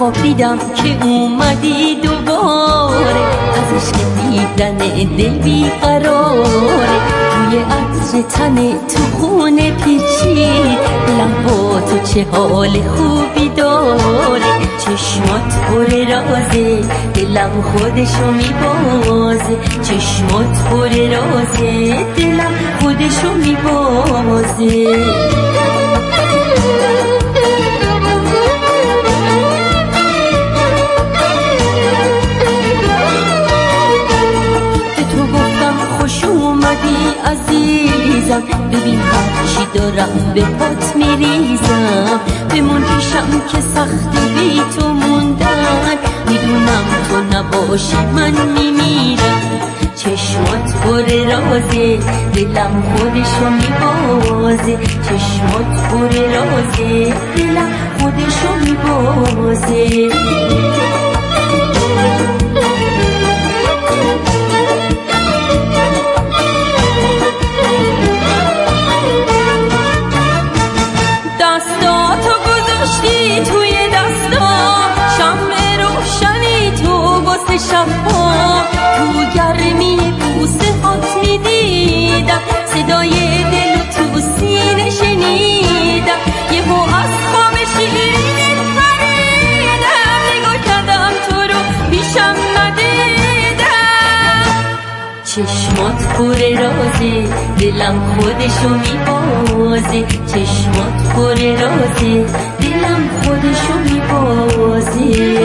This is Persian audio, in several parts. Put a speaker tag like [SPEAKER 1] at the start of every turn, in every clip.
[SPEAKER 1] خوابیدم که اومدی دوباره، از عشق دیدن دل بیقراره، روی عطر تن تو خونه پیچید، دلم با تو چه حال خوبی داره، چشمات پر رازه دلم خودشو میبازه، چشمات پر رازه دلم خودشو میبازه. عزیزم ببین هرچی دارم به پات میریزم، بمون پیشم که سختی بی تو موندن، میدونم تو نباشی من میمیرم، چشمات پر رازه دلم خودشو میبازه، چشمات پر رازه دلم خودشو میبازه. توی دستام شمع روشنی تو واسه شبام، تو گرمی بوسه هات میدیدم، صدای دل تو سینه شنیدم، یهو از خواب شیرین پریدم، نگاه کردم تو رو پیشم ندیدم، چشمات پر رازه دلم خودشو میبازه، چشمات پر رازه دلم خودشو میبازه.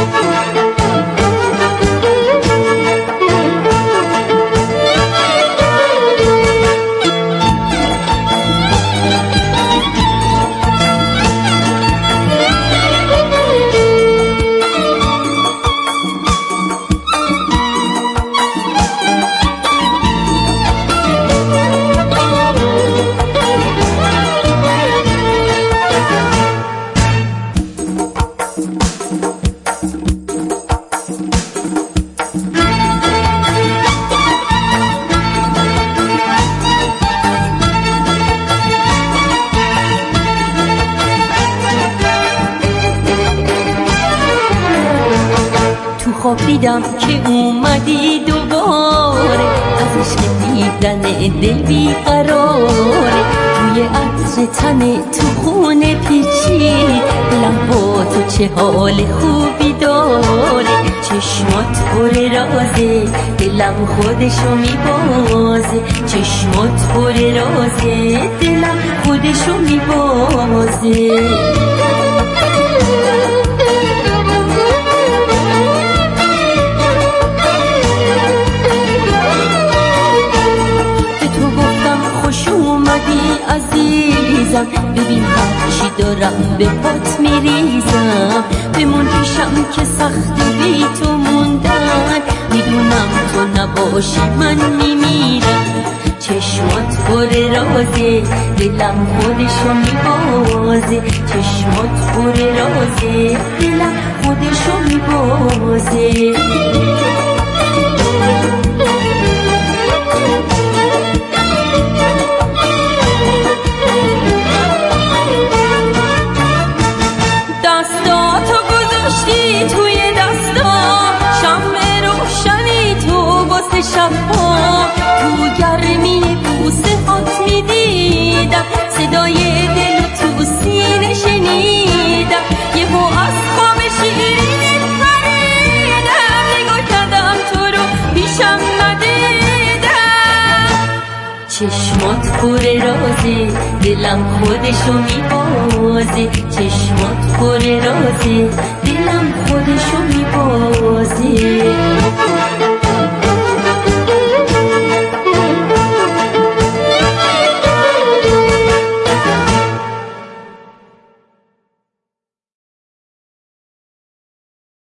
[SPEAKER 1] خوابیدم که اومدی دوباره، از عشق دیدن دل بیقراره، روی عطر تن تو خونه پیچید، دلم با تو چه حال خوبی داره، چشمات پر رازه دلم خودشو میبازه، چشمات پر رازه دلم خودشو میبازه. عزیزم ببین هرچی دارم به پات میریزم، بمون پیشم که سختی بی تو موندن، میدونم تو نباشی من میمیرم، چشمات پر رازه دلم خودشو میبازه، چشمات پر رازه دلم خودشو میبازه. توی دستام شمع روشنی تو واسه شبام، تو گرمی بوسه هات میدیدم، صدای دل تو سینه شنیدم، یهو از خواب شیرین پریدم، نگاه کردم تو رو پیشم ندیدم، چشمات پر رازه دلم خودشو میبازه، چشمات پر رازه